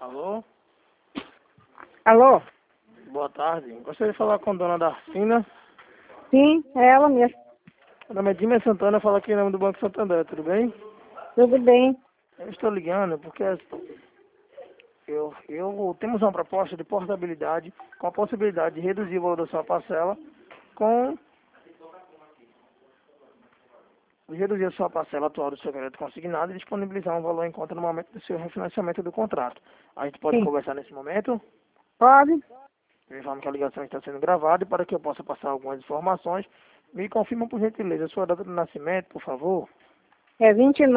Alô? Alô? Boa tarde. Gostaria de falar com a dona Darcina. Sim, é ela mesmo. Meu nome é Dimas Santana, falo aqui em nome do Banco Santander, tudo bem? Tudo bem? Eu estou ligando porque temos uma proposta de portabilidade com a possibilidade de reduzir o valor da sua parcela com reduzir a sua parcela atual do seu crédito consignado e disponibilizar um valor em conta no momento do seu refinanciamento do contrato. A gente pode Sim. conversar nesse momento? Pode? Eu informo que a ligação está sendo gravada e para que eu possa passar algumas informações, me confirma por gentileza a sua data de nascimento, por favor. É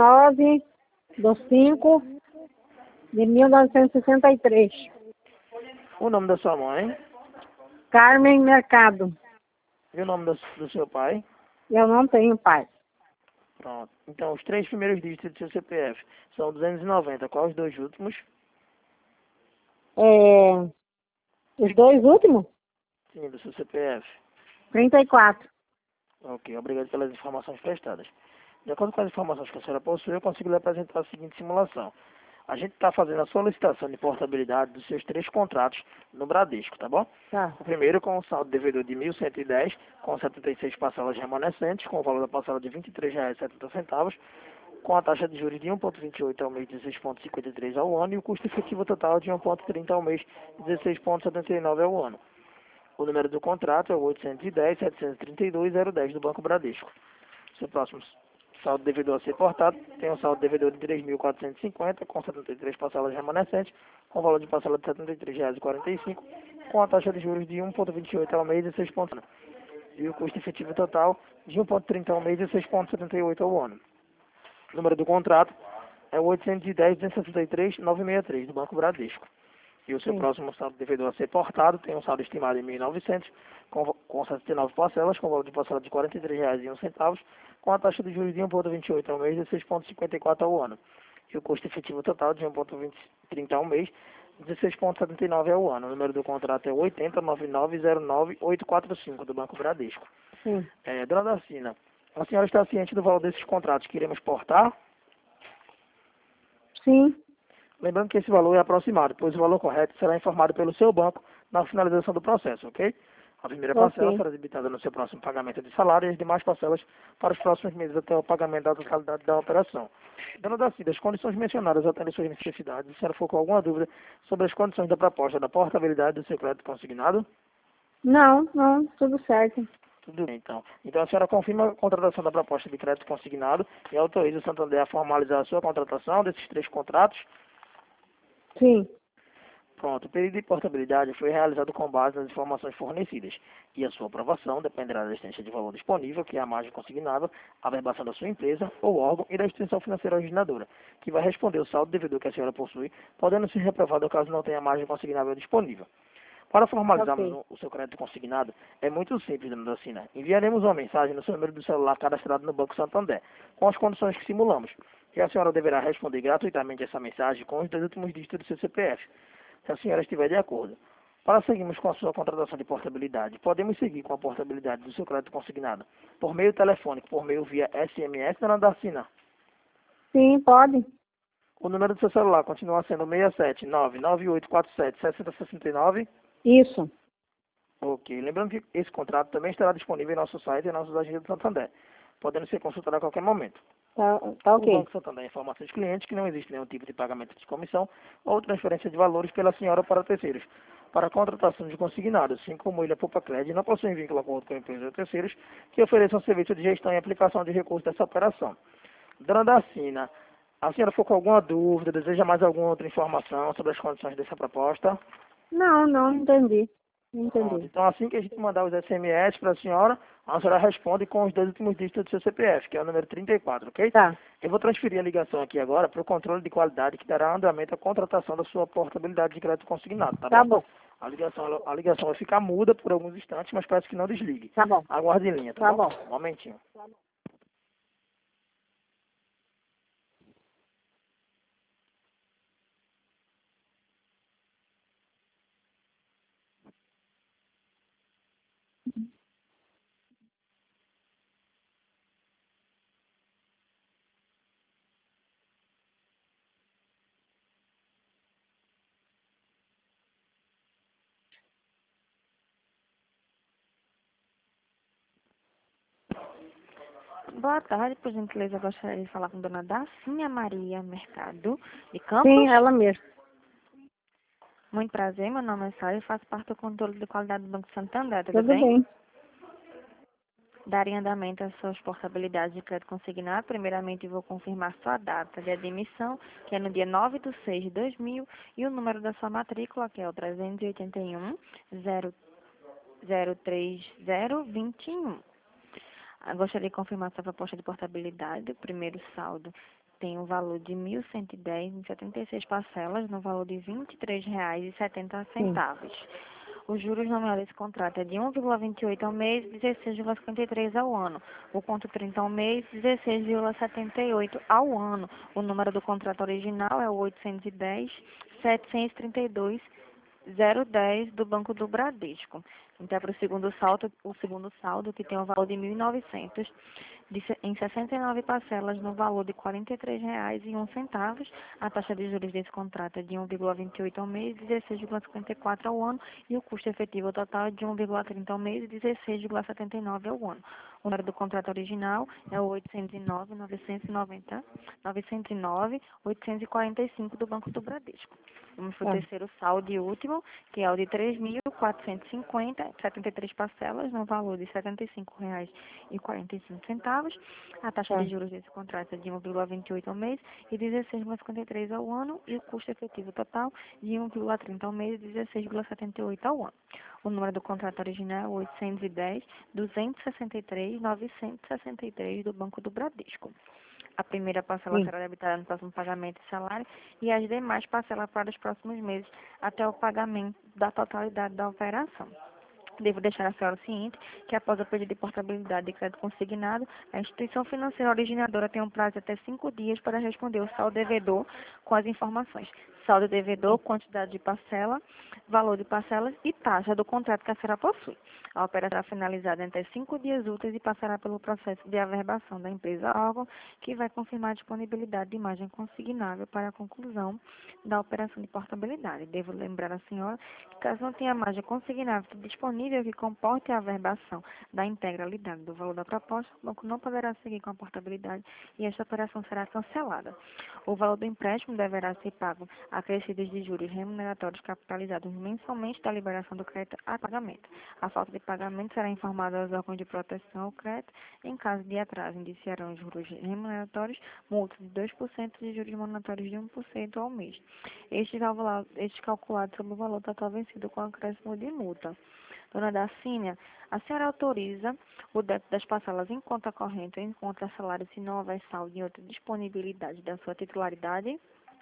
29/5/1963. O nome da sua mãe Carmen Mercado. e o nome do seu pai. Eu não tenho pai. Pronto. Então, os três primeiros dígitos do seu CPF são 290. Qual os dois últimos? Os dois últimos? Sim, do seu CPF. 34. Ok, obrigado pelas informações prestadas. De acordo com as informações que a senhora possui, eu consigo lhe apresentar a seguinte simulação. A gente está fazendo a solicitação de portabilidade dos seus três contratos no Bradesco, tá bom? Tá. O primeiro com o saldo devedor de 1.110, com 76 parcelas remanescentes, com o valor da parcela de R$ 23,70, com a taxa de juros de 1,28 ao mês, 16,53 ao ano, e o custo efetivo total de 1,30 ao mês, 16,79 ao ano. O número do contrato é o 810-732-010 do Banco Bradesco. Seu próximo saldo devedor a ser portado tem um saldo devedor de 3.450, com 73 parcelas remanescentes, com valor de parcela de R$ 73,45, com a taxa de juros de 1,28 ao mês e 6 pontos. E o custo efetivo total de 1,30 ao mês e 6,78 ao ano. O número do contrato é o 810-263-963 do Banco Bradesco. E o seu Sim. próximo saldo devedor a ser portado tem um saldo estimado em 1.900, com 79 parcelas, com valor de parcela de R$ 43,01, com a taxa de juros de 1,28 ao mês e 6,54 ao ano. E o custo efetivo total de 1,30 ao mês, 16,79 ao ano. O número do contrato é 8099098845 do Banco Bradesco. Sim. Dona Darcina, a senhora está ciente do valor desses contratos que iremos portar? Sim. Lembrando que esse valor é aproximado, pois o valor correto será informado pelo seu banco na finalização do processo, ok? A primeira parcela Ok. será debitada no seu próximo pagamento de salário e as demais parcelas para os próximos meses até o pagamento da totalidade da operação. Dona Darcida, as condições mencionadas atendem suas necessidades. Se a senhora for com alguma dúvida sobre as condições da proposta da portabilidade do seu crédito consignado, Não, tudo certo. tudo bem, então. Então a senhora confirma a contratação da proposta de crédito consignado e autoriza o Santander a formalizar a sua contratação desses três contratos. Sim. Pronto, o pedido de portabilidade foi realizado com base nas informações fornecidas e a sua aprovação dependerá da existência de valor disponível, que é a margem consignável, a verbação da sua empresa ou órgão e da instituição financeira originadora, que vai responder o saldo devedor que a senhora possui, podendo ser reprovado caso não tenha margem consignável disponível. Para formalizarmos Ok. o seu crédito consignado, é muito simples, dona Docina. Enviaremos uma mensagem no seu número do celular cadastrado no Banco Santander, com as condições que simulamos, e a senhora deverá responder gratuitamente essa mensagem com os dois últimos dígitos do seu CPF, se a senhora estiver de acordo. Para seguirmos com a sua contratação de portabilidade, podemos seguir com a portabilidade do seu crédito consignado por meio telefônico, por meio via SMS, dona Darcina. Sim, pode. O número do seu celular continua sendo 67998476069. Isso. Ok. Lembrando que esse contrato também estará disponível em nosso site e em nossos agentes do Santander, podendo ser consultado a qualquer momento. Tá O ok. Banco Santander informa a seus clientes que não existe nenhum tipo de pagamento de comissão ou transferência de valores pela senhora para terceiros. Para a contratação de consignados, assim como Ilha Poupa Crédito, não possuem vínculo acordo com empresas ou terceiros que ofereçam serviço de gestão e aplicação de recursos dessa operação. Dona Darcina, a senhora ficou com alguma dúvida, deseja mais alguma outra informação sobre as condições dessa proposta? Não entendi. Não Pronto. entendi. Então, assim que a gente mandar os SMS para a senhora responde com os dois últimos dígitos do seu CPF, que é o número 34, ok? Tá. Eu vou transferir a ligação aqui agora para o controle de qualidade que dará andamento à contratação da sua portabilidade de crédito consignado, tá Tá bom? bom. A ligação vai ficar muda por alguns instantes, mas parece que não desligue. Tá bom. Aguarde em linha, tá Tá bom? bom. Um momentinho. Boa tarde, por gentileza, eu gostaria de falar com a dona Dacinha Maria Mercado, de Campos. Sim, ela mesma. Muito prazer, meu nome é Sara e faço parte do controle de qualidade do Banco Santander, tudo Tudo bem? bem. Darei andamento às suas portabilidades de crédito consignado. Primeiramente, vou confirmar sua data de admissão, que é no dia 9/6/2000, e o número da sua matrícula, que é o 381-03021. Gostaria de confirmar sua proposta de portabilidade. O primeiro saldo tem um valor de 1.110 em 76 parcelas, no valor de R$ 23,70. Sim. Os juros nominais desse contrato é de 1,28 ao mês e 16,53 ao ano. O conto 30 ao mês, 16,78 ao ano. O número do contrato original é o 810-732-010 do Banco do Bradesco. Então, para o segundo saldo, que tem um valor de 1.900, em 69 parcelas, no valor de R$ 43,01. A taxa de juros desse contrato é de 1,28 ao mês e 16,54 ao ano, e o custo efetivo total é de 1,30 ao mês e 16,79 ao ano. O número do contrato original é o 809-909-845 do Banco do Bradesco. Vamos para o terceiro saldo e último, que é o de 3.450, 73 parcelas, no valor de R$ 75,45. A taxa de juros desse contrato é de 1,28 ao mês e 16,53 ao ano, e o custo efetivo total de 1,30 ao mês e 16,78 ao ano. O número do contrato original é 810-263-963 do Banco do Bradesco. A primeira parcela será debitada no próximo pagamento de salário e as demais parcelas para os próximos meses, até o pagamento da totalidade da operação. Devo deixar a senhora ciente que, após o pedido de portabilidade de crédito consignado, a instituição financeira originadora tem um prazo de até 5 dias para responder o saldo devedor com as informações: saldo devedor, quantidade de parcela, valor de parcelas e taxa do contrato que a senhora possui. A operação será finalizada em até 5 dias úteis e passará pelo processo de averbação da empresa órgão, que vai confirmar a disponibilidade de imagem consignável para a conclusão da operação de portabilidade. Devo lembrar a senhora que, caso não tenha imagem consignável disponível que comporte a averbação da integralidade do valor da proposta, o banco não poderá seguir com a portabilidade e esta operação será cancelada. O valor do empréstimo deverá ser pago acrescidos de juros remuneratórios capitalizados mensalmente da liberação do crédito a pagamento. A falta de pagamento será informada aos órgãos de proteção ao crédito. Em caso de atraso, indiciarão juros remuneratórios, multas de 2% e juros monetários de 1% ao mês. Este calculado sobre o valor total vencido com acréscimo de multa. Dona Dacínia, a senhora autoriza o débito das parcelas em conta corrente ou em conta salário se não houver saldo em outra disponibilidade da sua titularidade?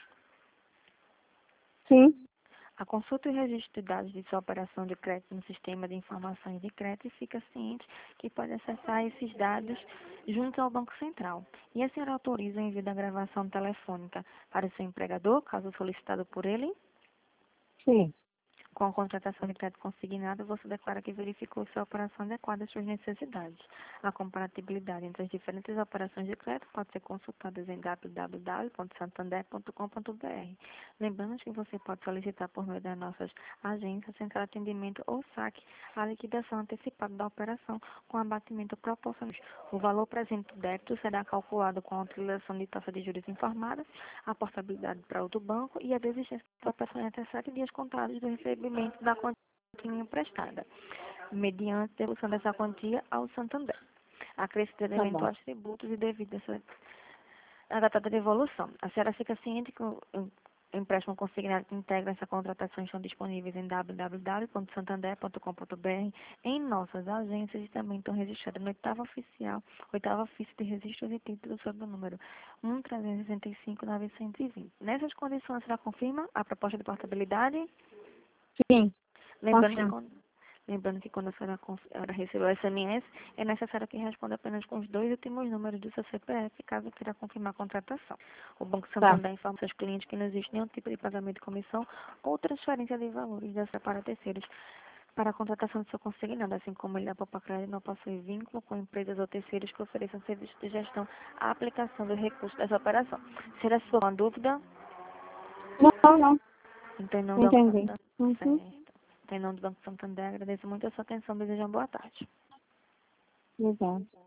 Sim. A consulta e registro de dados de sua operação de crédito no sistema de informações de crédito, e fica ciente que pode acessar esses dados junto ao Banco Central. E a senhora autoriza o envio da gravação telefônica para o seu empregador, caso solicitado por ele? Sim. Com a contratação de crédito consignado, você declara que verificou se a operação adequada às suas necessidades. A comparatibilidade entre as diferentes operações de crédito pode ser consultada em www.santander.com.br. Lembrando que você pode solicitar por meio das nossas agências, central de atendimento ou saque a liquidação antecipada da operação com abatimento proporcional. O valor presente do débito será calculado com a utilização de taxa de juros informada, a portabilidade para outro banco e a desistência da operação em até 7 dias contados do recebimento da quantia emprestada, mediante devolução dessa quantia ao Santander, acrescida de eventuais tributos e devido à data da devolução. A senhora fica ciente que o empréstimo consignado que integra essa contratação estão disponíveis em www.santander.com.br, em nossas agências, e também estão registradas no oitava ofício de registros e títulos sob o número 1.365.920. Nessas condições, a senhora confirma a proposta de portabilidade? Sim. Lembrando que quando a senhora recebeu o SMS, é necessário que responda apenas com os 2 últimos números do seu CPF, caso queira confirmar a contratação. O Banco Santander informa seus clientes que não existe nenhum tipo de pagamento de comissão ou transferência de valores dessa para terceiros para a contratação do seu consignado, assim como ele da Popacred não possui vínculo com empresas ou terceiros que ofereçam serviços de gestão à aplicação do recurso dessa operação. Será sua uma dúvida? Não. Então, não Entendi. Certo. Em nome do Banco Santander, agradeço muito a sua atenção. Desejo uma boa tarde. Exato.